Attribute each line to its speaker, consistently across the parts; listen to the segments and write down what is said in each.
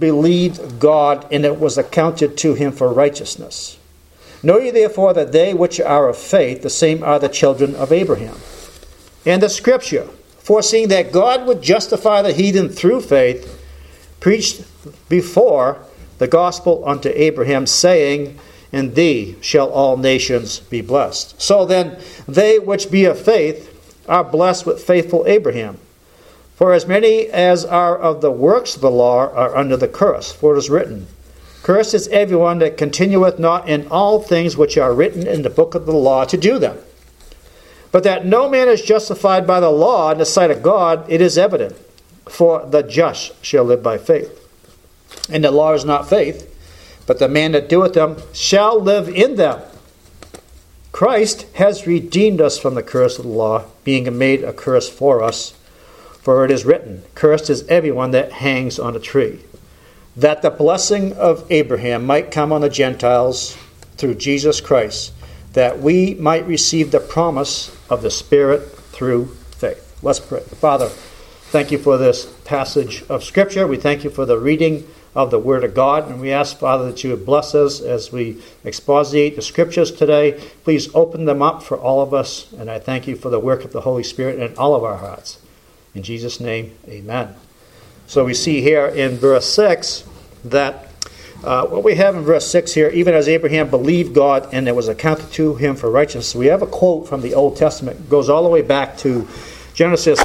Speaker 1: believed God, and it was accounted to him for righteousness. Know ye therefore that they which are of faith, the same are the children of Abraham. And the Scripture, foreseeing that God would justify the heathen through faith, preached before the gospel unto Abraham, saying, In thee shall all nations be blessed. So then, they which be of faith are blessed with faithful Abraham. For as many as are of the works of the law are under the curse. For it is written, Cursed is everyone that continueth not in all things which are written in the book of the law to do them. But that no man is justified by the law in the sight of God, it is evident. For the just shall live by faith. And the law is not faith, but the man that doeth them shall live in them. Christ has redeemed us from the curse of the law, being made a curse for us. For it is written, Cursed is everyone that hangs on a tree, that the blessing of Abraham might come on the Gentiles through Jesus Christ, that we might receive the promise of the Spirit through faith. Let's pray. Father, thank you for this passage of Scripture. We thank you for the reading of the Word of God, and we ask, Father, that you would bless us as we expositate the Scriptures today. Please open them up for all of us, and I thank you for the work of the Holy Spirit in all of our hearts. In Jesus' name, amen. So we see here in verse 6 that what we have in verse 6 here, even as Abraham believed God and it was accounted to him for righteousness. We have a quote from the Old Testament. It goes all the way back to Genesis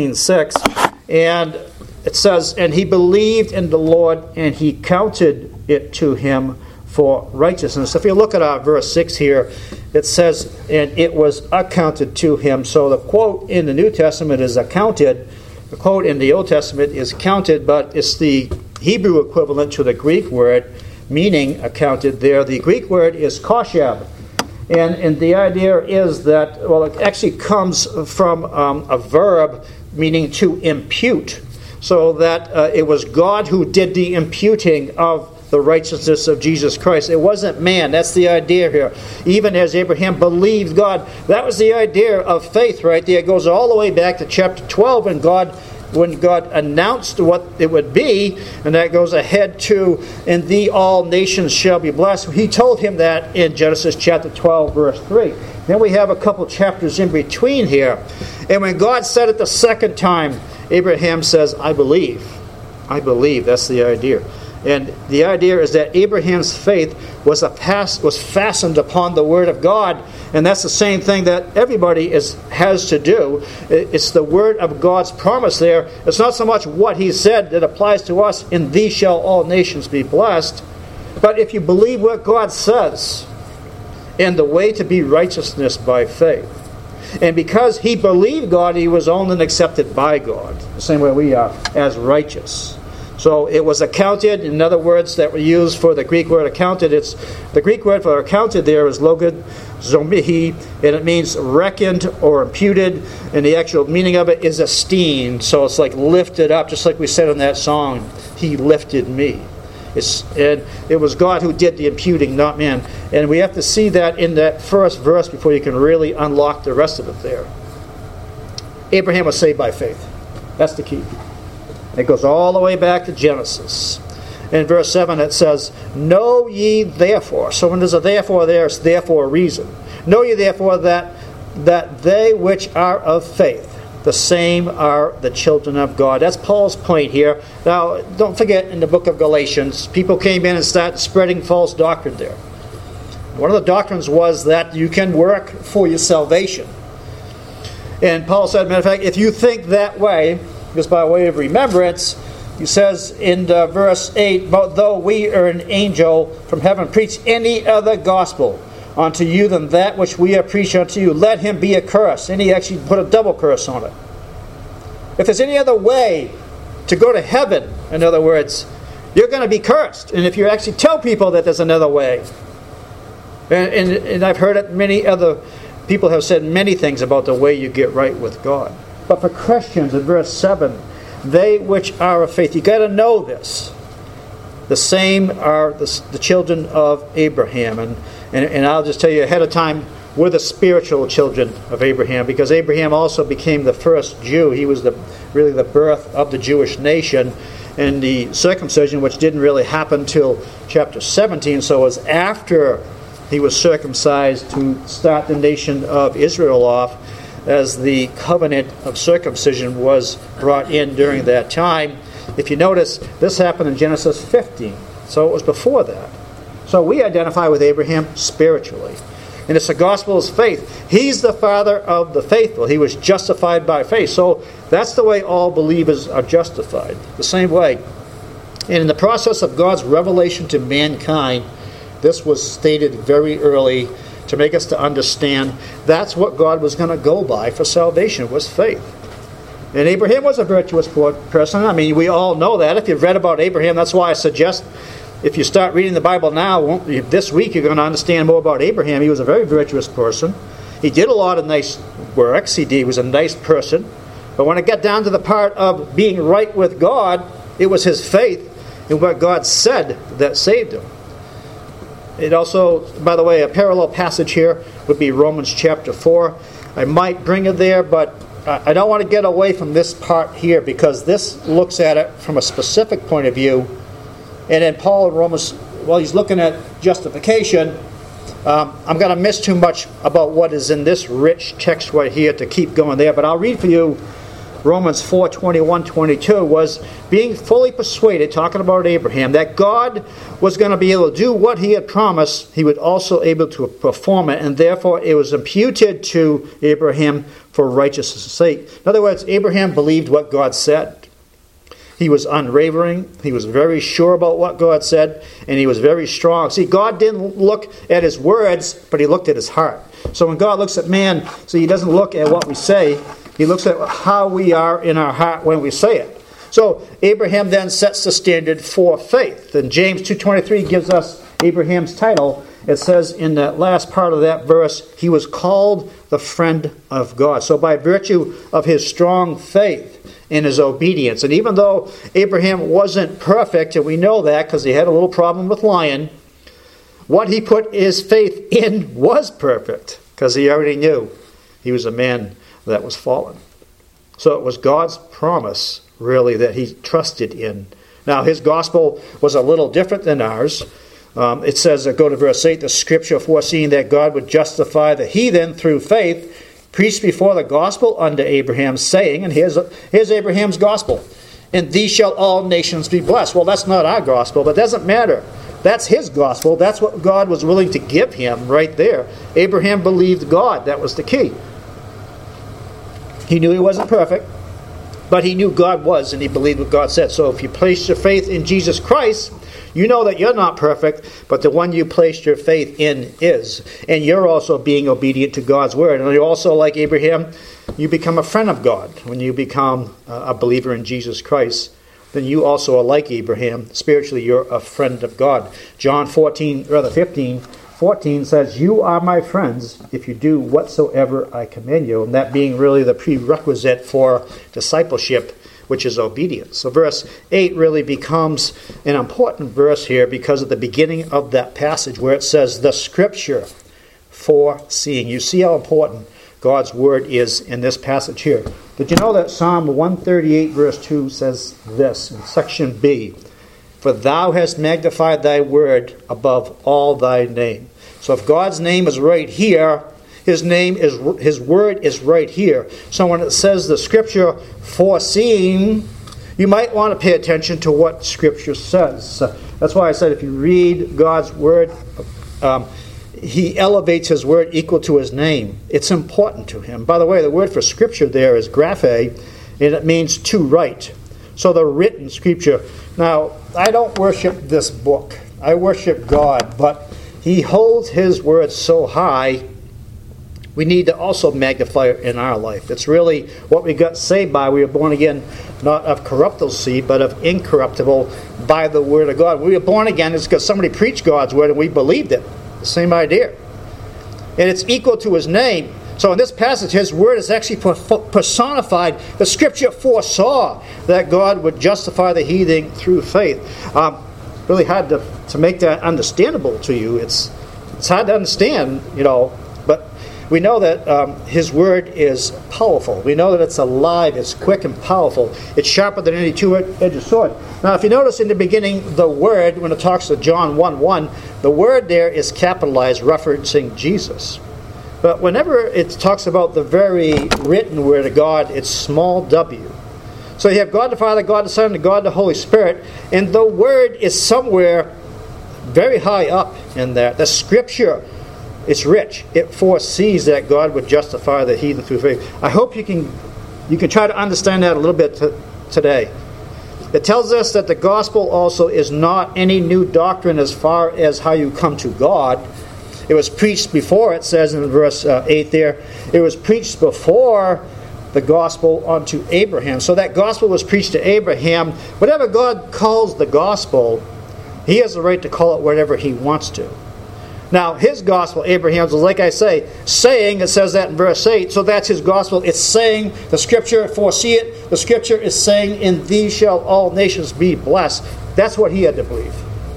Speaker 1: 15:6, and it says, And he believed in the Lord, and he counted it to him for righteousness. If you look at our verse 6 here, it says, And it was accounted to him. So the quote in the New Testament is accounted. The quote in the Old Testament is counted, but it's the Hebrew equivalent to the Greek word, meaning accounted there. The Greek word is koshab. And the idea is that, well, it actually comes from a verb meaning to impute. So that it was God who did the imputing of the righteousness of Jesus Christ. It wasn't man. That's the idea here. Even as Abraham believed God, that was the idea of faith right there. It goes all the way back to chapter 12 when God announced what it would be, and that goes ahead to, In thee all nations shall be blessed. He told him that in Genesis chapter 12, verse 3. Then we have a couple chapters in between here. And when God said it the second time, Abraham says, I believe. I believe. That's the idea. And the idea is that Abraham's faith was fastened upon the Word of God. And that's the same thing that everybody has to do. It's the Word of God's promise there. It's not so much what He said that applies to us, In thee shall all nations be blessed. But if you believe what God says, and the way to be righteousness by faith. And because he believed God, he was owned and accepted by God, the same way we are, as righteous. So it was accounted. In other words that were used for the Greek word accounted, it's the Greek word for accounted there is logozomihi, and it means reckoned or imputed, and the actual meaning of it is esteemed. So it's like lifted up, just like we said in that song, He lifted me. And it was God who did the imputing, not man. And we have to see that in that first verse before you can really unlock the rest of it there. Abraham was saved by faith. That's the key. It goes all the way back to Genesis. In verse 7 it says, Know ye therefore. So when there's a therefore there, it's therefore a reason. Know ye therefore that they which are of faith, the same are the children of God. That's Paul's point here. Now, don't forget, in the book of Galatians, people came in and started spreading false doctrine there. One of the doctrines was that you can work for your salvation. And Paul said, matter of fact, if you think that way, just by way of remembrance, he says in verse 8, But though we or an angel from heaven preach any other gospel unto you than that which we have preached unto you, let him be accursed. And he actually put a double curse on it. If there's any other way to go to heaven, in other words, you're going to be cursed. And if you actually tell people that there's another way, and I've heard it, many other people have said many things about the way you get right with God. But for Christians, in verse 7, they which are of faith, you got to know this. The same are the children of Abraham. And I'll just tell you ahead of time, we're the spiritual children of Abraham, because Abraham also became the first Jew. He was really the birth of the Jewish nation. and the circumcision, which didn't really happen till chapter 17, so it was after he was circumcised to start the nation of Israel off, as the covenant of circumcision was brought in during that time. If you notice, this happened in Genesis 15, so it was before that. So we identify with Abraham spiritually. And it's the gospel of faith. He's the father of the faithful. He was justified by faith. So that's the way all believers are justified. The same way. And in the process of God's revelation to mankind, this was stated very early to make us to understand that's what God was going to go by for salvation, was faith. And Abraham was a virtuous person. I mean, we all know that. If you've read about Abraham, that's why I suggest if you start reading the Bible now, this week you're going to understand more about Abraham. He was a very virtuous person. He did a lot of nice works. He was a nice person. But when it got down to the part of being right with God, it was his faith in what God said that saved him. It also, by the way, a parallel passage here would be Romans chapter 4. I might bring it there, but I don't want to get away from this part here because this looks at it from a specific point of view. And then Paul in Romans, while he's looking at justification, I'm going to miss too much about what is in this rich text right here to keep going there. But I'll read for you Romans 4:21-22 was being fully persuaded, talking about Abraham, that God was going to be able to do what he had promised. He was also able to perform it, and therefore it was imputed to Abraham for righteousness' sake. In other words, Abraham believed what God said. He was unwavering. He was very sure about what God said, and he was very strong. See, God didn't look at his words, but he looked at his heart. So when God looks at man, so he doesn't look at what we say, he looks at how we are in our heart when we say it. So Abraham then sets the standard for faith. And James 2:23 gives us Abraham's title. It says in that last part of that verse, he was called the friend of God. So by virtue of his strong faith in his obedience, and even though Abraham wasn't perfect, and we know that because he had a little problem with lying, what he put his faith in was perfect because he already knew he was a man that was fallen. So it was God's promise, really, that he trusted in. Now, his gospel was a little different than ours. It says, go to verse 8, the scripture foreseeing that God would justify the heathen through faith, preached before the gospel unto Abraham, saying, and here's Abraham's gospel, in thee shall all nations be blessed. Well, that's not our gospel, but it doesn't matter. That's his gospel. That's what God was willing to give him right there. Abraham believed God. That was the key. He knew he wasn't perfect, but he knew God was, and he believed what God said. So if you place your faith in Jesus Christ, you know that you're not perfect, but the one you placed your faith in is. And you're also being obedient to God's word. And you're also, like Abraham, you become a friend of God. When you become a believer in Jesus Christ, then you also are like Abraham. Spiritually, you're a friend of God. John 15:14 says, you are my friends if you do whatsoever I command you. And that being really the prerequisite for discipleship, which is obedience. So verse 8 really becomes an important verse here because of the beginning of that passage where it says, the scripture foreseeing. You see how important God's word is in this passage here. Did you know that Psalm 138 verse 2 says this in section B? For thou hast magnified thy word above all thy name. So if God's name is right here, his word is right here. So when it says the scripture foreseeing, you might want to pay attention to what scripture says. So that's why I said if you read God's word, he elevates his word equal to his name. It's important to him. By the way, the word for scripture there is graphe, and it means to write. So the written scripture. Now, I don't worship this book. I worship God, but he holds his word so high, we need to also magnify it in our life. It's really what we got saved by. We were born again, not of corruptible seed, but of incorruptible by the word of God. We were born again, it's because somebody preached God's word and we believed it. The same idea. And it's equal to his name. So in this passage, his word is actually personified. The scripture foresaw that God would justify the heathen through faith. Really hard to make that understandable to you. It's hard to understand, but we know that his word is powerful. We know that it's alive, it's quick and powerful. It's sharper than any two-edged sword. Now, if you notice in the beginning, the word, when it talks to John 1:1, the word there is capitalized, referencing Jesus. But whenever it talks about the very written word of God, it's small w. So you have God the Father, God the Son, and God the Holy Spirit, and the word is somewhere very high up in there. The Scripture, it's rich. It foresees that God would justify the heathen through faith. I hope you can try to understand that a little bit today. It tells us that the gospel also is not any new doctrine as far as how you come to God. It was preached before, it says in verse 8 there, it was preached before the gospel unto Abraham. So that gospel was preached to Abraham. Whatever God calls the gospel, he has the right to call it whatever he wants to. Now, his gospel, Abraham's, was like I say, saying, it says that in verse 8, so that's his gospel. It's saying, the Scripture, foresee it, the Scripture is saying, in these shall all nations be blessed. That's what he had to believe.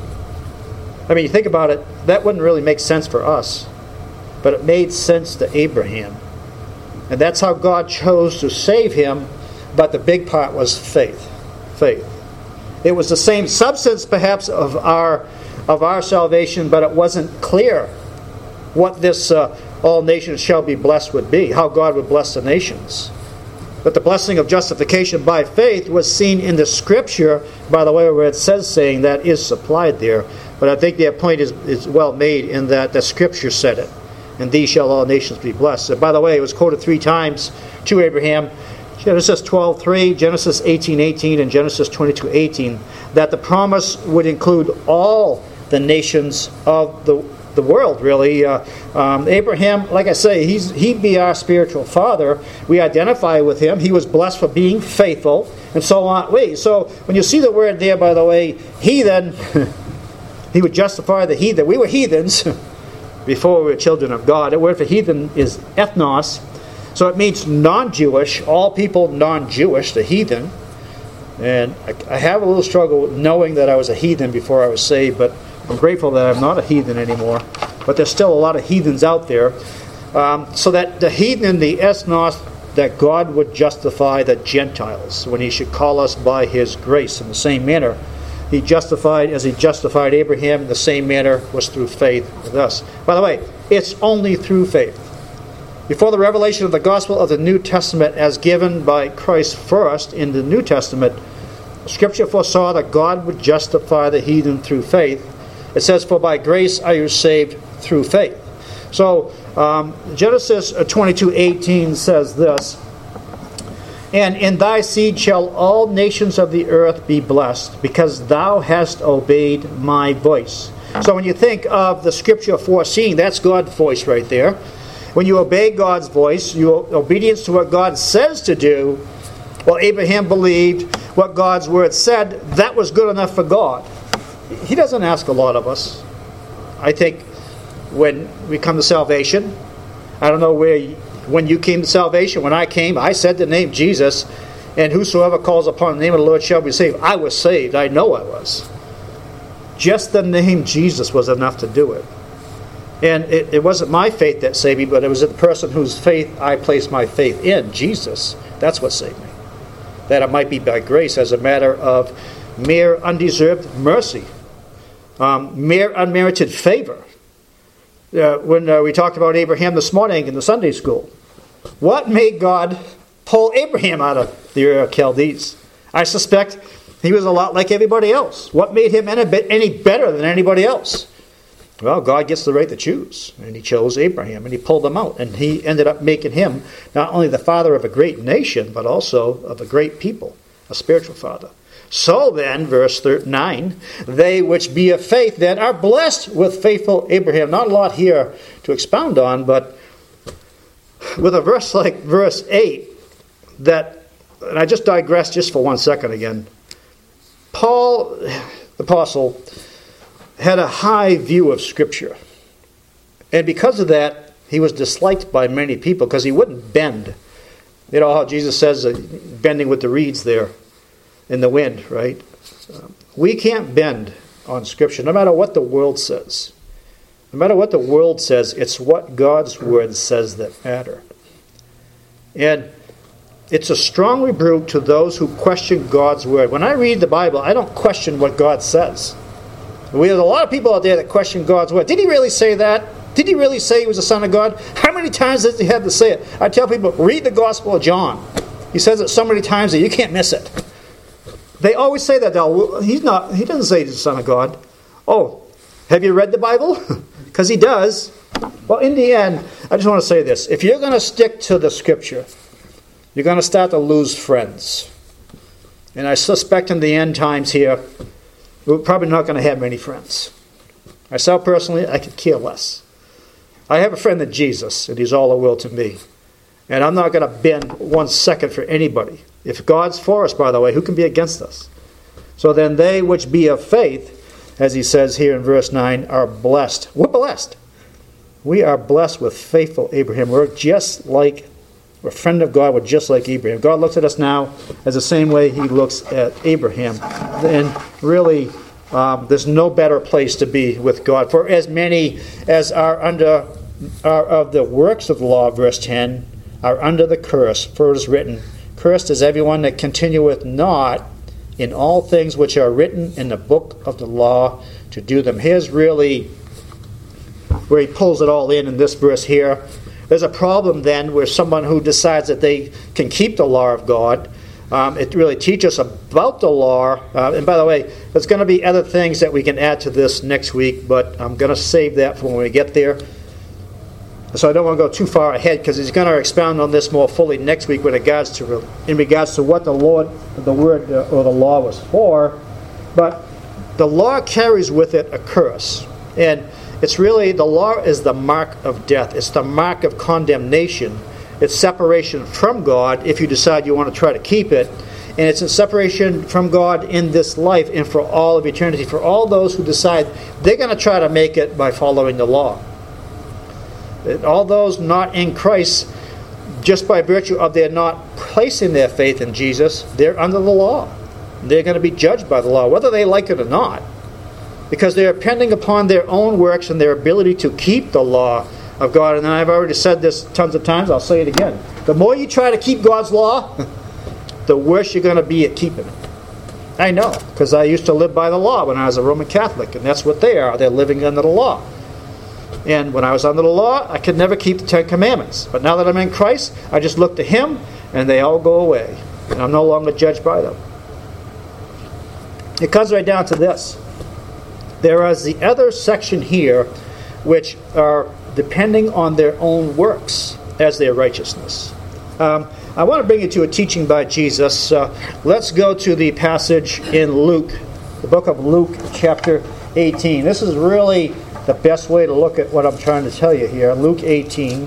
Speaker 1: I mean, you think about it, that wouldn't really make sense for us. But it made sense to Abraham. And that's how God chose to save him. But the big part was faith. Faith. It was the same substance, perhaps, of our salvation, but it wasn't clear what this all nations shall be blessed would be, how God would bless the nations. But the blessing of justification by faith was seen in the Scripture, by the way, where it says saying that is supplied there. But I think that point is well made in that the Scripture said it. And these shall all nations be blessed. And by the way, it was quoted 3 times to Abraham. Genesis 12:3, Genesis 18:18, and Genesis 22:18, that the promise would include all the nations of the world, really. Abraham, like I say, he'd be our spiritual father. We identify with him. He was blessed for being faithful, and so on. So when you see the word there, by the way, heathen, he would justify the heathen. We were heathens before we were children of God. The word for heathen is ethnos. So it means non-Jewish, all people non-Jewish, the heathen. And I have a little struggle knowing that I was a heathen before I was saved, but I'm grateful that I'm not a heathen anymore. But there's still a lot of heathens out there. So that the heathen, the ethnos, that God would justify the Gentiles when he should call us by his grace in the same manner. He justified, as he justified Abraham, in the same manner was through faith with us. By the way, it's only through faith. Before the revelation of the gospel of the New Testament as given by Christ first in the New Testament, Scripture foresaw that God would justify the heathen through faith. It says, for by grace are you saved through faith. So Genesis 22:18 says this, and in thy seed shall all nations of the earth be blessed, because thou hast obeyed my voice. So when you think of the Scripture foreseeing, that's God's voice right there. When you obey God's voice, your obedience to what God says to do, well, Abraham believed what God's word said, that was good enough for God. He doesn't ask a lot of us. I think when we come to salvation, I don't know when you came to salvation. When I came, I said the name Jesus, and whosoever calls upon the name of the Lord shall be saved. I was saved. I know I was. Just the name Jesus was enough to do it. And it wasn't my faith that saved me, but it was the person whose faith I placed my faith in, Jesus. That's what saved me. That it might be by grace as a matter of mere undeserved mercy, mere unmerited favor. When we talked about Abraham this morning in the Sunday school, what made God pull Abraham out of the Ur of Chaldees? I suspect he was a lot like everybody else. What made him any better than anybody else? Well, God gets the right to choose, and he chose Abraham, and he pulled him out, and he ended up making him not only the father of a great nation, but also of a great people, a spiritual father. So then, verse 9, they which be of faith then are blessed with faithful Abraham. Not a lot here to expound on, but with a verse like verse 8, that, and I just digress just for 1 second again, Paul, the apostle, had a high view of Scripture. And because of that, he was disliked by many people because he wouldn't bend. You know how Jesus says, bending with the reeds there in the wind, right? We can't bend on Scripture, no matter what the world says. No matter what the world says, it's what God's word says that matter. And it's a strong rebuke to those who question God's word. When I read the Bible, I don't question what God says. We have a lot of people out there that question God's word. Did he really say that? Did he really say he was the Son of God? How many times does he have to say it? I tell people, read the Gospel of John. He says it so many times that you can't miss it. They always say that, though. He doesn't say he's the Son of God. Oh, have you read the Bible? Because he does. Well, in the end, I just want to say this. If you're going to stick to the Scripture, you're going to start to lose friends. And I suspect in the end times here, we're probably not going to have many friends. Myself personally, I could care less. I have a friend in Jesus, and he's all the world to me. And I'm not going to bend 1 second for anybody. If God's for us, by the way, who can be against us? So then they which be of faith, as he says here in verse 9, are blessed. We're blessed. We are blessed with faithful Abraham. We're a friend of God. We're just like Abraham. God looks at us now as the same way he looks at Abraham. And really, there's no better place to be with God. For as many as are of the works of the law, verse 10, are under the curse. For it is written, cursed is everyone that continueth not in all things which are written in the book of the law to do them. Here's really where he pulls it all in this verse here. There's a problem then where someone who decides that they can keep the law of God, it really teaches us about the law. And by the way, there's going to be other things that we can add to this next week, but I'm going to save that for when we get there. So I don't want to go too far ahead because he's going to expound on this more fully next week in regards to what the word or the law was for. But the law carries with it a curse. And it's really, the law is the mark of death. It's the mark of condemnation. It's separation from God if you decide you want to try to keep it. And it's a separation from God in this life and for all of eternity. For all those who decide they're going to try to make it by following the law. All those not in Christ, just by virtue of their not placing their faith in Jesus, they're under the law. They're going to be judged by the law, whether they like it or not. Because they're depending upon their own works and their ability to keep the law of God. And I've already said this tons of times, I'll say it again. The more you try to keep God's law, the worse you're going to be at keeping it. I know, because I used to live by the law when I was a Roman Catholic, and that's what they are. They're living under the law. And when I was under the law, I could never keep the 10 Commandments. But now that I'm in Christ, I just look to Him, and they all go away. And I'm no longer judged by them. It comes right down to this. There is the other section here, which are depending on their own works as their righteousness. I want to bring you to a teaching by Jesus. Let's go to the passage in Luke, the book of Luke, chapter 18. This is really the best way to look at what I'm trying to tell you here. Luke 18.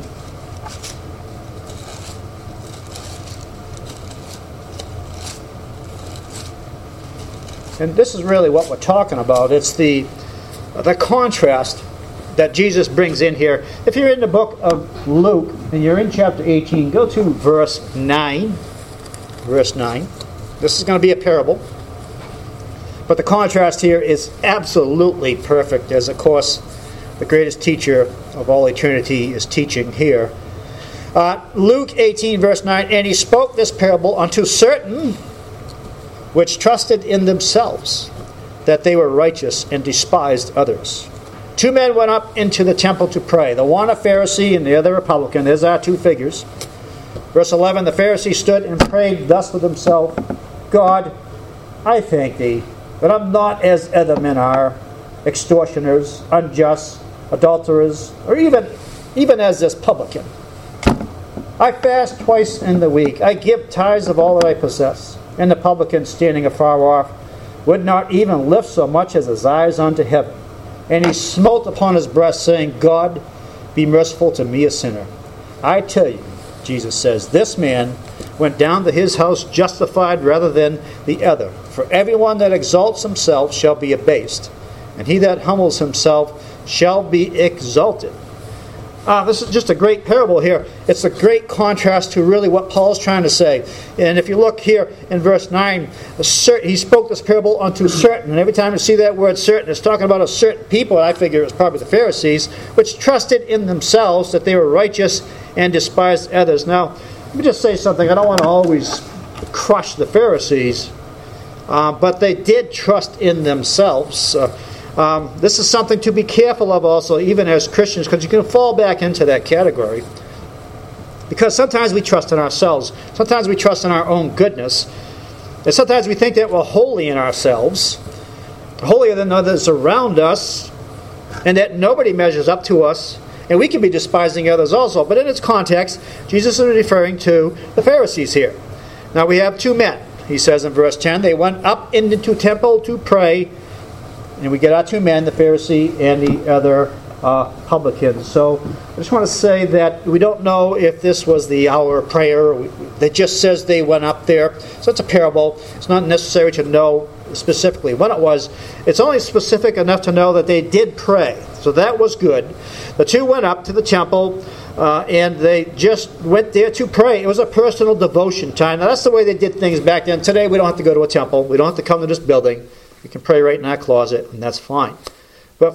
Speaker 1: And this is really what we're talking about. It's the contrast that Jesus brings in here. If you're in the book of Luke and you're in chapter 18, go to verse 9. Verse 9. This is going to be a parable. But the contrast here is absolutely perfect, as of course the greatest teacher of all eternity is teaching here. Luke 18, verse 9, and he spoke this parable unto certain which trusted in themselves that they were righteous and despised others. 2 men went up into the temple to pray, the one a Pharisee and the other a publican. There's our two figures. Verse 11, the Pharisee stood and prayed thus with himself, God, I thank thee, but I'm not as other men are, extortioners, unjust, adulterers, or even as this publican. I fast twice in the week. I give tithes of all that I possess. And the publican, standing afar off, would not even lift so much as his eyes unto heaven. And he smote upon his breast, saying, God, be merciful to me, a sinner. I tell you, Jesus says, this man went down to his house justified rather than the other. For everyone that exalts himself shall be abased, and he that humbles himself shall be exalted. This is just a great parable here. It's a great contrast to really what Paul's trying to say. And if you look here in verse 9, he spoke this parable unto certain. And every time you see that word certain, it's talking about a certain people. And I figure it's probably the Pharisees, which trusted in themselves that they were righteous and despised others. Now, let me just say something. I don't want to always crush the Pharisees, but they did trust in themselves. This is something to be careful of also, even as Christians, because you can fall back into that category. Because sometimes we trust in ourselves. Sometimes we trust in our own goodness. And sometimes we think that we're holy in ourselves, holier than others around us, and that nobody measures up to us. And we can be despising others also. But in its context, Jesus is referring to the Pharisees here. Now we have two men. He says in verse 10, they went up into temple to pray. And we get our two men, the Pharisee and the other publican. So I just want to say that we don't know if this was the hour of prayer. It just says they went up there. So it's a parable. It's not necessary to know specifically when it was. It's only specific enough to know that they did pray. So that was good. The two went up to the temple and they just went there to pray. It was a personal devotion time. Now that's the way they did things back then. Today we don't have to go to a temple. We don't have to come to this building. We can pray right in our closet, and that's fine. But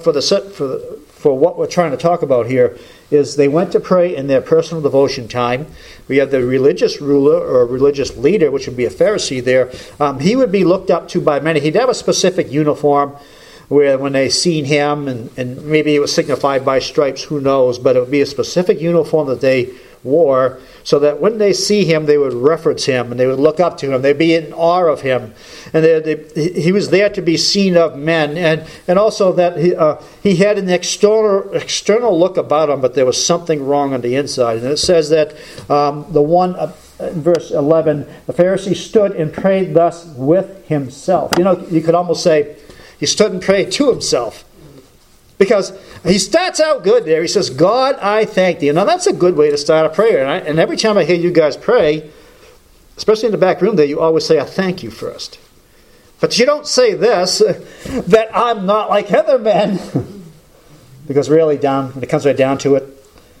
Speaker 1: for what we're trying to talk about here is they went to pray in their personal devotion time. We have the religious ruler or religious leader, which would be a Pharisee there. He would be looked up to by many. He'd have a specific uniform where when they seen him, and maybe it was signified by stripes, who knows, but it would be a specific uniform that they wore so that when they see him, they would reference him and they would look up to him. They'd be in awe of him. And he was there to be seen of men. And also that he had an external look about him, but there was something wrong on the inside. And it says that the one in verse 11, the Pharisee stood and prayed thus with himself. You know, you could almost say he stood and prayed to himself. Because he starts out good there. He says, God, I thank thee. Now, that's a good way to start a prayer. And every time I hear you guys pray, especially in the back room there, you always say, I thank you first. But you don't say this, that I'm not like other men. Because really, when it comes right down to it,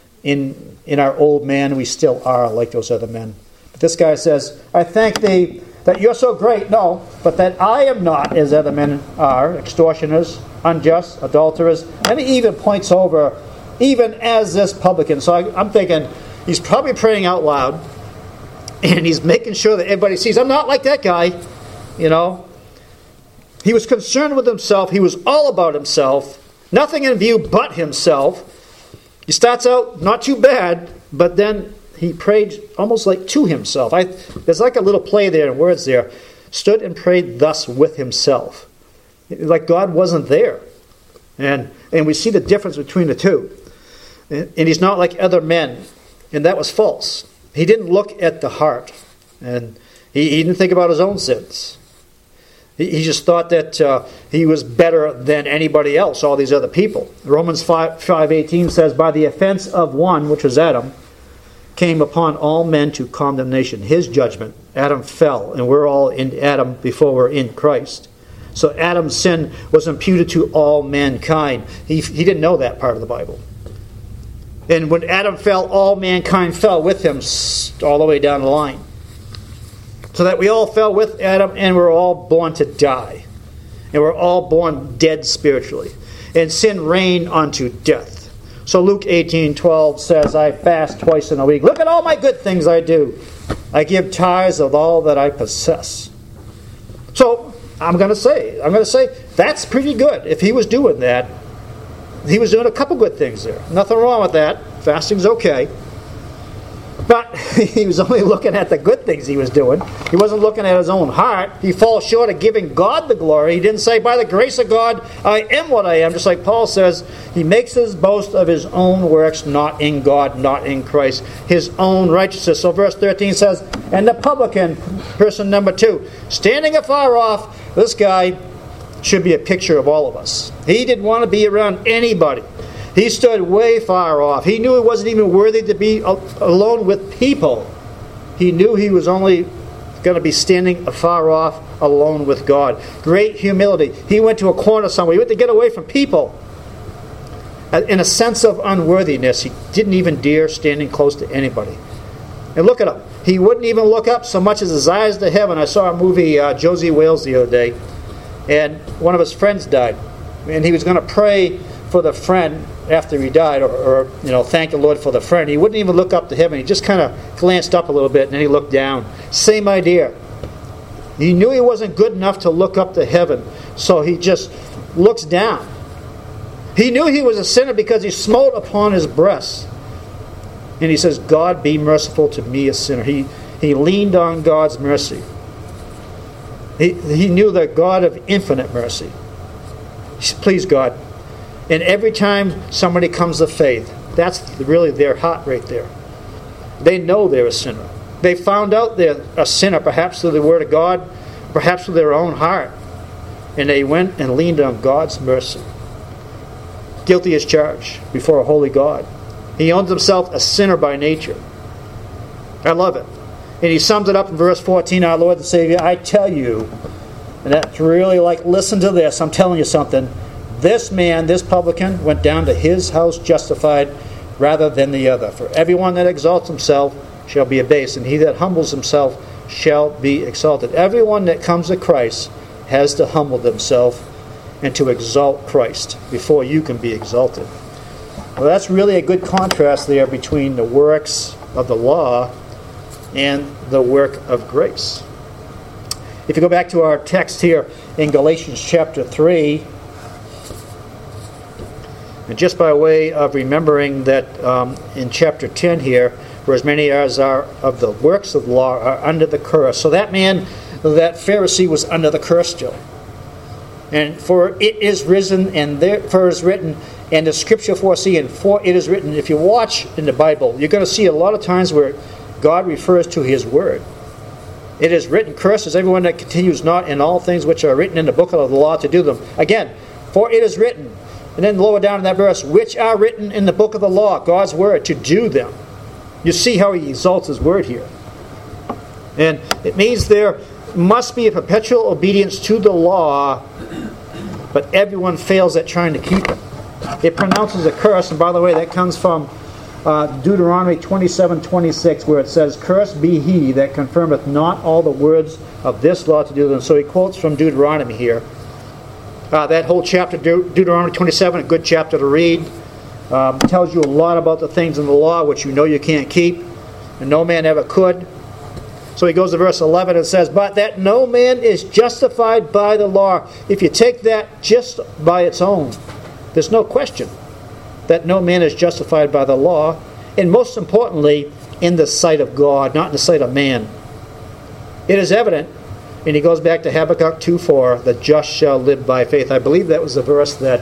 Speaker 1: in our old man, we still are like those other men. But this guy says, I thank thee that you're so great. No, but that I am not as other men are, extortioners, unjust, adulterers. And he even points over, even as this publican. So I'm thinking, he's probably praying out loud. And he's making sure that everybody sees, I'm not like that guy. You know. He was concerned with himself. He was all about himself. Nothing in view but himself. He starts out not too bad, but then he prayed almost like to himself. There's like a little play there in words there. Stood and prayed thus with himself. Like God wasn't there. And we see the difference between the two. And he's not like other men. And that was false. He didn't look at the heart. And he didn't think about his own sins. He just thought that he was better than anybody else, all these other people. Romans 5:18 says, by the offense of one, which was Adam, came upon all men to condemnation. His judgment. Adam fell, and we're all in Adam before we're in Christ. So Adam's sin was imputed to all mankind. He didn't know that part of the Bible. And when Adam fell, all mankind fell with him all the way down the line. So that we all fell with Adam, and we're all born to die. And we're all born dead spiritually. And sin reigned unto death. So Luke 18:12 says, I fast twice in a week. Look at all my good things I do. I give tithes of all that I possess. So I'm going to say, that's pretty good. If he was doing that, he was doing a couple good things there. Nothing wrong with that. Fasting's okay. But he was only looking at the good things he was doing. He wasn't looking at his own heart. He falls short of giving God the glory. He didn't say, by the grace of God, I am what I am. Just like Paul says, he makes his boast of his own works, not in God, not in Christ. His own righteousness. So verse 13 says, and the publican, person number 2, standing afar off, this guy should be a picture of all of us. He didn't want to be around anybody. He stood way far off. He knew he wasn't even worthy to be alone with people. He knew he was only going to be standing afar off alone with God. Great humility. He went to a corner somewhere. He went to get away from people. in a sense of unworthiness. He didn't even dare standing close to anybody. And look at him. He wouldn't even look up so much as his eyes to heaven. I saw a movie, Josie Wales, the other day, and one of his friends died. And he was going to pray for the friend after he died, or thank the Lord for the friend. He wouldn't even look up to heaven. He just kind of glanced up a little bit, and then he looked down. Same idea. He knew he wasn't good enough to look up to heaven, so he just looks down. He knew he was a sinner because he smote upon his breast. And he says, God, be merciful to me, a sinner. He leaned on God's mercy. He knew the God of infinite mercy. He said, please, God. And every time somebody comes to faith, that's really their heart right there. They know they're a sinner. They found out they're a sinner, perhaps through the Word of God, perhaps through their own heart. And they went and leaned on God's mercy. Guilty as charged before a holy God. He owns himself a sinner by nature. I love it. And he sums it up in verse 14, our Lord and Savior, I tell you, and that's really like, listen to this, I'm telling you something. This man, this publican, went down to his house justified rather than the other. For everyone that exalts himself shall be abased, and he that humbles himself shall be exalted. Everyone that comes to Christ has to humble themselves and to exalt Christ before you can be exalted. Well, that's really a good contrast there between the works of the law and the work of grace. If you go back to our text here in Galatians chapter 3, and just by way of remembering that in chapter 10 here, for as many as are of the works of the law are under the curse. So that man, that Pharisee, was under the curse still. And for it is risen, and therefore is written, and the scripture foresee, and for it is written. If you watch in the Bible, you're going to see a lot of times where God refers to His Word. It is written, cursed is everyone that continues not in all things which are written in the book of the law to do them. Again, for it is written. And then lower down in that verse, which are written in the book of the law, God's Word, to do them. You see how He exalts His Word here. And it means there must be a perpetual obedience to the law, but everyone fails at trying to keep it. It pronounces a curse, and by the way, that comes from Deuteronomy 27:26, where it says, cursed be he that confirmeth not all the words of this law to do them. So he quotes from Deuteronomy here. That whole chapter, Deuteronomy 27, a good chapter to read. Tells you a lot about the things in the law which you know you can't keep, and no man ever could. So he goes to verse 11 and says, but that no man is justified by the law. If you take that just by its own, there's no question that no man is justified by the law, and most importantly, in the sight of God, not in the sight of man. It is evident, and he goes back to Habakkuk 2:4, the just shall live by faith. I believe that was the verse that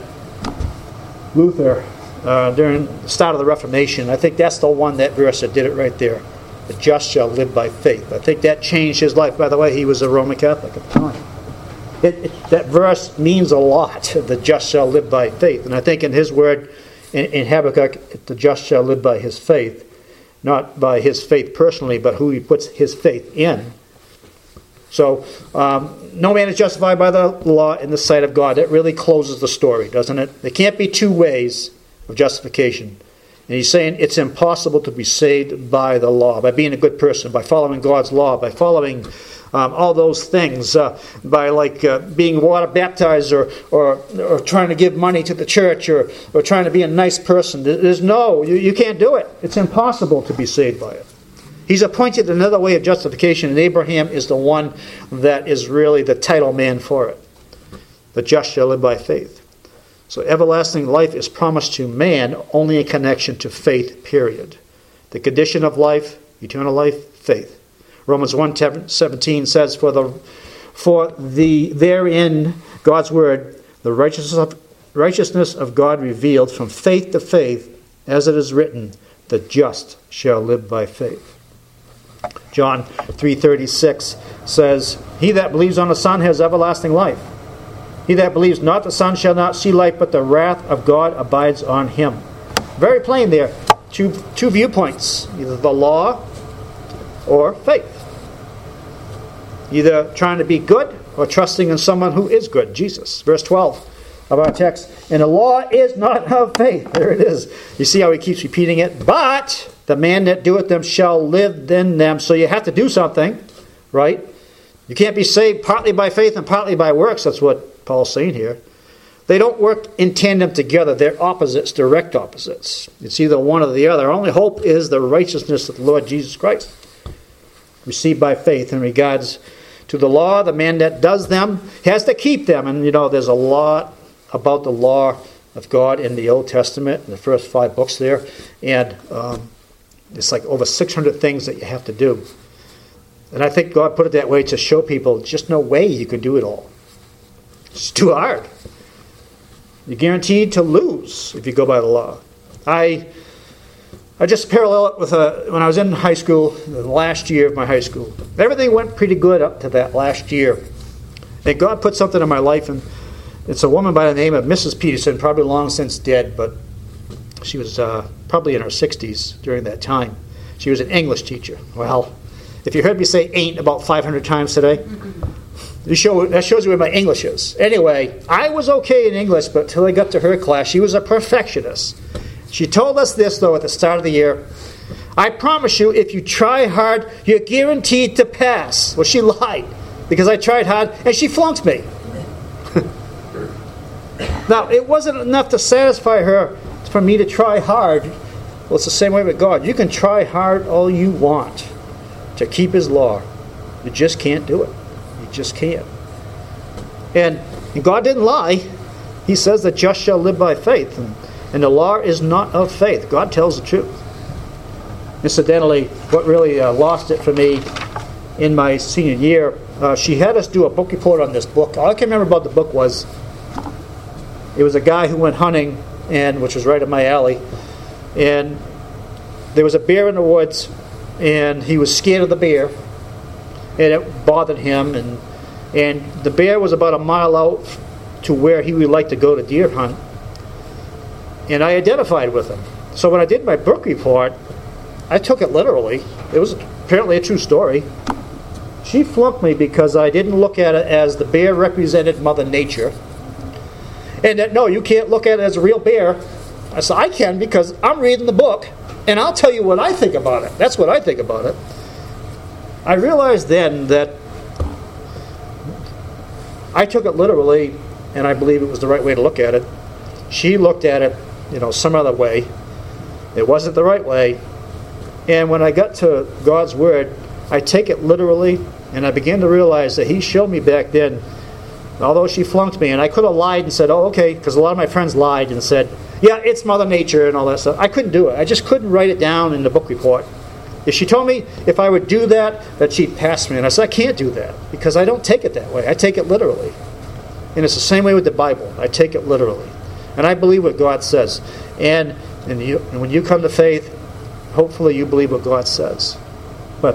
Speaker 1: Luther, during the start of the Reformation, I think that's the one, that verse that did it right there. The just shall live by faith. I think that changed his life. By the way, he was a Roman Catholic at the time. That verse means a lot. The just shall live by faith. And I think in his word, in Habakkuk, the just shall live by his faith. Not by his faith personally, but who he puts his faith in. So, no man is justified by the law in the sight of God. That really closes the story, doesn't it? There can't be two ways of justification. And he's saying it's impossible to be saved by the law, by being a good person, by following God's law, by following all those things, by being water baptized or trying to give money to the church or trying to be a nice person. You can't do it. It's impossible to be saved by it. He's appointed another way of justification, and Abraham is the one that is really the title man for it. The just shall live by faith. So everlasting life is promised to man only in connection to faith, period. The condition of life, eternal life, faith. Romans 1:17 says, For therein, God's word, the righteousness of God revealed from faith to faith, as it is written, the just shall live by faith. John 3:36 says, He that believes on the Son has everlasting life. He that believes not the Son shall not see life, but the wrath of God abides on him. Very plain there. Two viewpoints. Either the law or faith. Either trying to be good or trusting in someone who is good, Jesus. Verse 12 of our text. And the law is not of faith. There it is. You see how he keeps repeating it? But the man that doeth them shall live in them. So you have to do something, right? You can't be saved partly by faith and partly by works. That's what Paul's saying here. They don't work in tandem together. They're opposites, direct opposites. It's either one or the other. Our only hope is the righteousness of the Lord Jesus Christ, received by faith. In regards to the law, the man that does them has to keep them. And there's a lot about the law of God in the Old Testament, in the first 5 books there. And it's like over 600 things that you have to do. And I think God put it that way to show people just no way you could do it all. It's too hard. You're guaranteed to lose if you go by the law. I just parallel it with when I was in high school, the last year of my high school. Everything went pretty good up to that last year. And God put something in my life, and it's a woman by the name of Mrs. Peterson, probably long since dead, but she was probably in her 60s during that time. She was an English teacher. Well, if you heard me say ain't about 500 times today, that shows you where my English is. Anyway, I was okay in English, but until I got to her class, she was a perfectionist. She told us this, though, at the start of the year. I promise you, if you try hard, you're guaranteed to pass. Well, she lied, because I tried hard, and she flunked me. Now, it wasn't enough to satisfy her for me to try hard. Well, it's the same way with God. You can try hard all you want to keep His law. You just can't do it. You just can't. And God didn't lie. He says the just shall live by faith. And the law is not of faith. God tells the truth. Incidentally, what really lost it for me in my senior year, she had us do a book report on this book. All I can remember about the book was it was a guy who went hunting, which was right up my alley, and there was a bear in the woods, and he was scared of the bear, and it bothered him, and the bear was about a mile out to where he would like to go to deer hunt, and I identified with him. So when I did my book report, I took it literally. It was apparently a true story. She flunked me because I didn't look at it as the bear represented Mother Nature, and that, no, you can't look at it as a real bear. I said, I can, because I'm reading the book, and I'll tell you what I think about it. That's what I think about it. I realized then that I took it literally, and I believe it was the right way to look at it. She looked at it, some other way. It wasn't the right way. And when I got to God's Word, I take it literally, and I began to realize that He showed me back then, although she flunked me, and I could have lied and said, oh, okay, because a lot of my friends lied and said, yeah, it's Mother Nature and all that stuff. I couldn't do it. I just couldn't write it down in the book report. If she told me if I would do that she'd pass me. And I said, I can't do that, because I don't take it that way. I take it literally. And it's the same way with the Bible. I take it literally. And I believe what God says. And when you come to faith, hopefully you believe what God says. But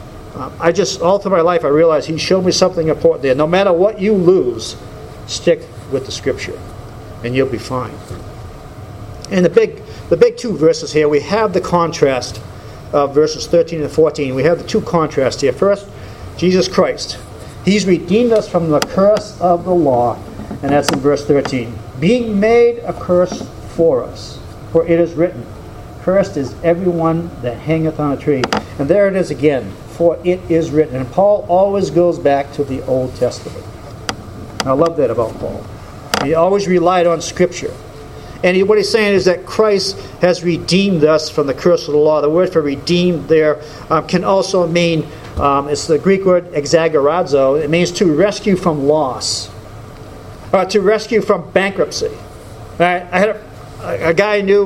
Speaker 1: all through my life, I realized He showed me something important there. No matter what you lose, stick with the Scripture, and you'll be fine. And the big 2 verses here, we have the contrast of verses 13 and 14. We have the 2 contrasts here. First, Jesus Christ. He's redeemed us from the curse of the law, and that's in verse 13. Being made a curse for us, for it is written, cursed is everyone that hangeth on a tree. And there it is again, for it is written. And Paul always goes back to the Old Testament. I love that about Paul. He always relied on Scripture. And what he's saying is that Christ has redeemed us from the curse of the law. The word for redeemed there can also mean, it's the Greek word exagorazo. It means to rescue from loss, to rescue from bankruptcy. I had a guy I knew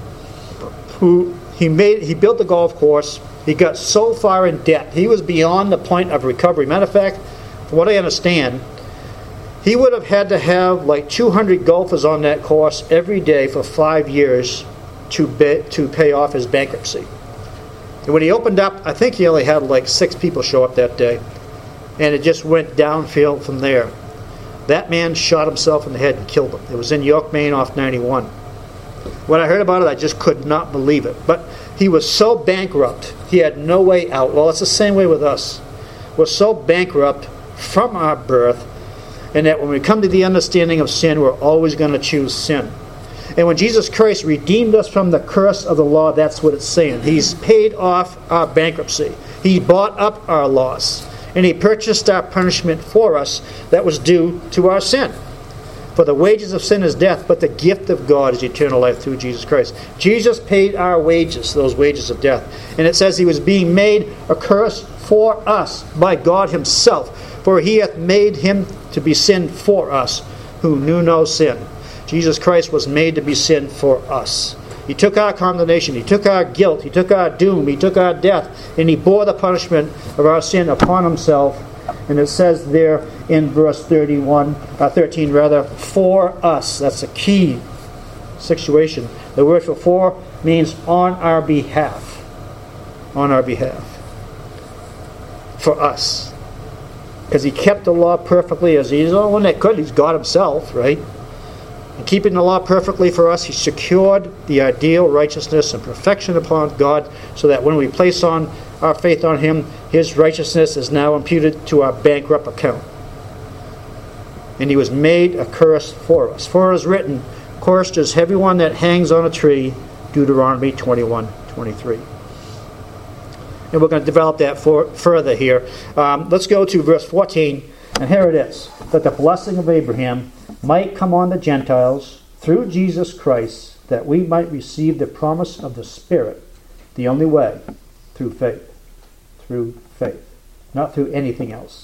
Speaker 1: who he built the golf course. He got so far in debt, he was beyond the point of recovery. Matter of fact, from what I understand, he would have had to have like 200 golfers on that course every day for 5 years to pay off his bankruptcy. And when he opened up, I think he only had like 6 people show up that day. And it just went downfield from there. That man shot himself in the head and killed him. It was in York, Maine, off 91. When I heard about it, I just could not believe it. But he was so bankrupt, he had no way out. Well, it's the same way with us. We're so bankrupt from our birth And that when we come to the understanding of sin, we're always going to choose sin. And when Jesus Christ redeemed us from the curse of the law, that's what it's saying. He's paid off our bankruptcy. He bought up our loss. And He purchased our punishment for us that was due to our sin. For the wages of sin is death, but the gift of God is eternal life through Jesus Christ. Jesus paid our wages, those wages of death. And it says He was being made a curse for us by God Himself. For He hath made Him to be sin for us, who knew no sin. Jesus Christ was made to be sin for us. He took our condemnation. He took our guilt. He took our doom. He took our death. And He bore the punishment of our sin upon Himself. And it says there in verse 13, for us. That's a key situation. The word for means on our behalf. On our behalf. For us. Because He kept the law perfectly as He's the only one that could. He's God Himself, right? And keeping the law perfectly for us, He secured the ideal righteousness and perfection upon God, so that when we place on our faith on Him, His righteousness is now imputed to our bankrupt account. And He was made a curse for us. For it is written, cursed is everyone that hangs on a tree, Deuteronomy 21:23. And we're going to develop that further here. Let's go to verse 14, and here it is. That the blessing of Abraham might come on the Gentiles through Jesus Christ, that we might receive the promise of the Spirit, the only way, through faith. Through faith. Not through anything else.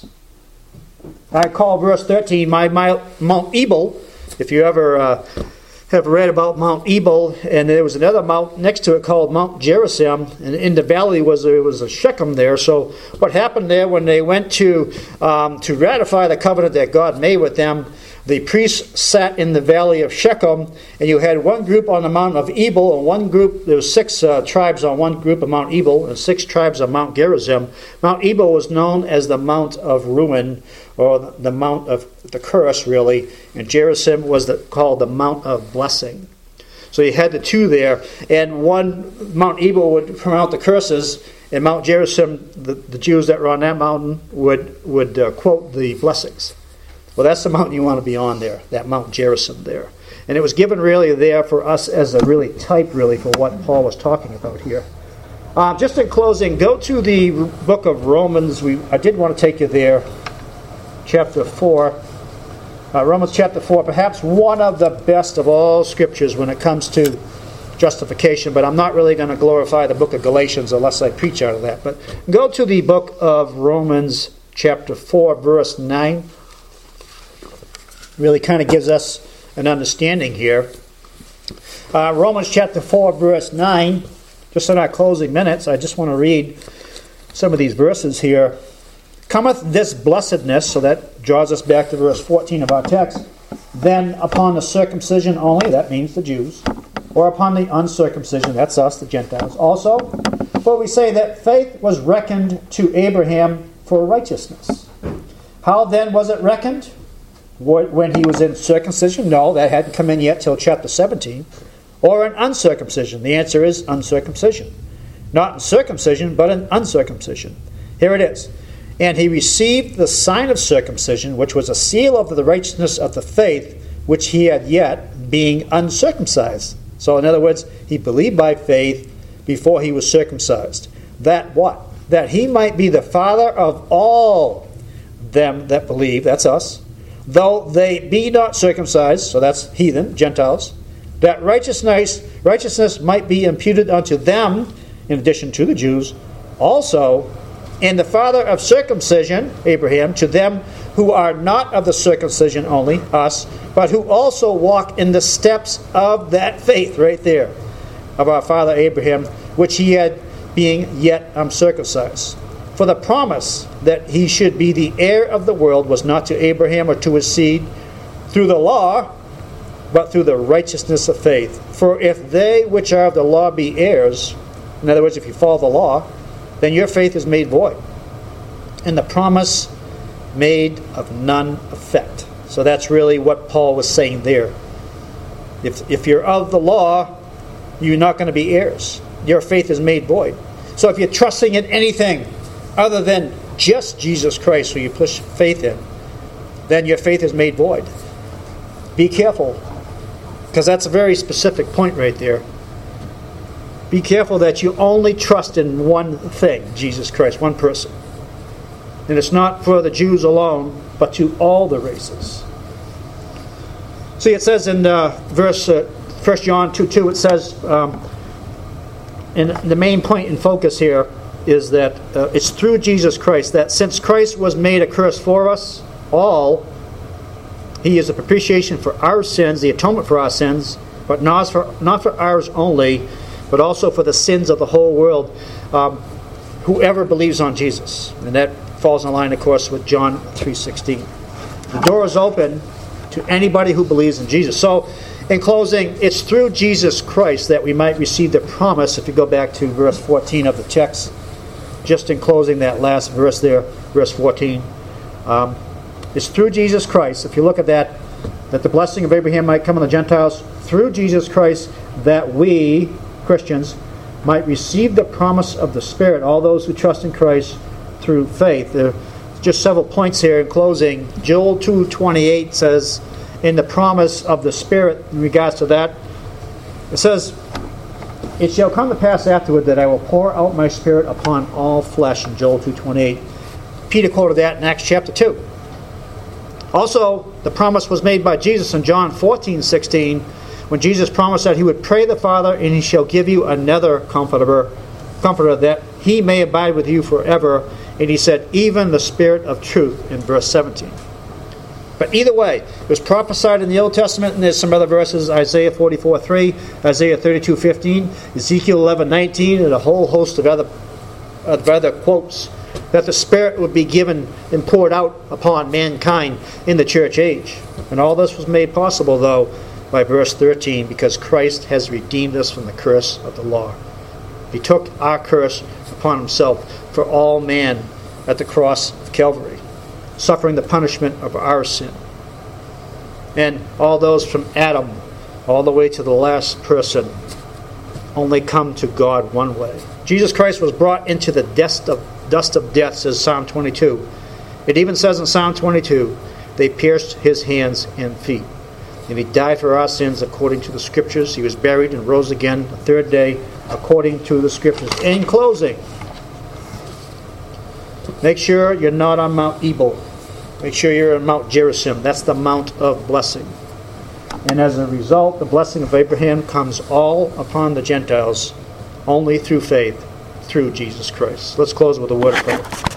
Speaker 1: I call verse 13 my Mount Ebal. If you ever have read about Mount Ebal, and there was another mount next to it called Mount Gerizim, and in the valley was a Shechem there. So what happened there when they went to ratify the covenant that God made with them, the priests sat in the valley of Shechem, and you had one group on the mountain of Ebal, and one group, there were 6 tribes on one group of Mount Ebal, and 6 tribes on Mount Gerizim. Mount Ebal was known as the Mount of Ruin, or the Mount of the Curse, really, and Gerizim was called the Mount of Blessing. So you had the two there, and Mount Ebal would pronounce the curses, and Mount Gerizim, the Jews that were on that mountain, would quote the blessings. Well, that's the mountain you want to be on there, that Mount Gerizim there. And it was given really there for us as a really type, really, for what Paul was talking about here. Just in closing, go to the book of Romans. I did want to take you there, chapter 4. Romans chapter 4, perhaps one of the best of all scriptures when it comes to justification, but I'm not really going to glorify the book of Galatians unless I preach out of that. But go to the book of Romans chapter 4, verse 9. Really kind of gives us an understanding here. Romans chapter 4, verse 9. Just in our closing minutes, I just want to read some of these verses here. Cometh this blessedness, so that draws us back to verse 14 of our text, then upon the circumcision only, that means the Jews, or upon the uncircumcision, that's us, the Gentiles also. For we say that faith was reckoned to Abraham for righteousness. How then was it reckoned? When he was in circumcision? No, that hadn't come in yet till chapter 17. Or in uncircumcision? The answer is uncircumcision. Not in circumcision, but in uncircumcision. Here it is. And he received the sign of circumcision, which was a seal of the righteousness of the faith, which he had yet, being uncircumcised. So in other words, he believed by faith before he was circumcised. That what? That he might be the father of all them that believe, that's us, though they be not circumcised, so that's heathen, Gentiles, that righteousness might be imputed unto them, in addition to the Jews, also, and the father of circumcision, Abraham, to them who are not of the circumcision only, us, but who also walk in the steps of that faith, right there, of our father Abraham, which he had being yet uncircumcised. For the promise that he should be the heir of the world was not to Abraham or to his seed through the law, but through the righteousness of faith. For if they which are of the law be heirs, in other words, if you follow the law, then your faith is made void, and the promise made of none effect. So that's really what Paul was saying there. If you're of the law, you're not going to be heirs. Your faith is made void. So if you're trusting in anything other than just Jesus Christ, who you push faith in, then your faith is made void. Be careful, because that's a very specific point right there. Be careful that you only trust in one thing, Jesus Christ, one person. And it's not for the Jews alone, but to all the races. See, it says in 1 John 2:2, it says, and the main point in focus here is that it's through Jesus Christ, that since Christ was made a curse for us all, He is a propitiation for our sins, the atonement for our sins, but not for ours only, but also for the sins of the whole world, whoever believes on Jesus. And that falls in line, of course, with John 3:16. The door is open to anybody who believes in Jesus. So, in closing, it's through Jesus Christ that we might receive the promise. If you go back to verse 14 of the text, just in closing that last verse there, verse 14, it's through Jesus Christ, if you look at that the blessing of Abraham might come on the Gentiles, through Jesus Christ, that we, Christians, might receive the promise of the Spirit, all those who trust in Christ through faith. There are just several points here in closing. Joel 2:28 says, in the promise of the Spirit, in regards to that, it says, it shall come to pass afterward that I will pour out my Spirit upon all flesh, in Joel 2:28. Peter quoted that in Acts chapter 2. Also, the promise was made by Jesus in John 14:16, when Jesus promised that He would pray the Father, and He shall give you another comforter, that He may abide with you forever. And He said, even the Spirit of truth, in verse 17. But either way, it was prophesied in the Old Testament, and there's some other verses, Isaiah 44:3, Isaiah 32:15, Ezekiel 11:19, and a whole host of other quotes, that the Spirit would be given and poured out upon mankind in the church age. And all this was made possible, though, by verse 13, because Christ has redeemed us from the curse of the law. He took our curse upon Himself for all man at the cross of Calvary, suffering the punishment of our sin. And all those from Adam all the way to the last person only come to God one way. Jesus Christ was brought into the dust of death, says Psalm 22. It even says in Psalm 22, they pierced His hands and feet. And He died for our sins according to the Scriptures. He was buried and rose again the third day according to the Scriptures. In closing, make sure you're not on Mount Ebal. Make sure you're on Mount Gerizim. That's the Mount of Blessing. And as a result, the blessing of Abraham comes all upon the Gentiles only through faith, through Jesus Christ. Let's close with a word of prayer.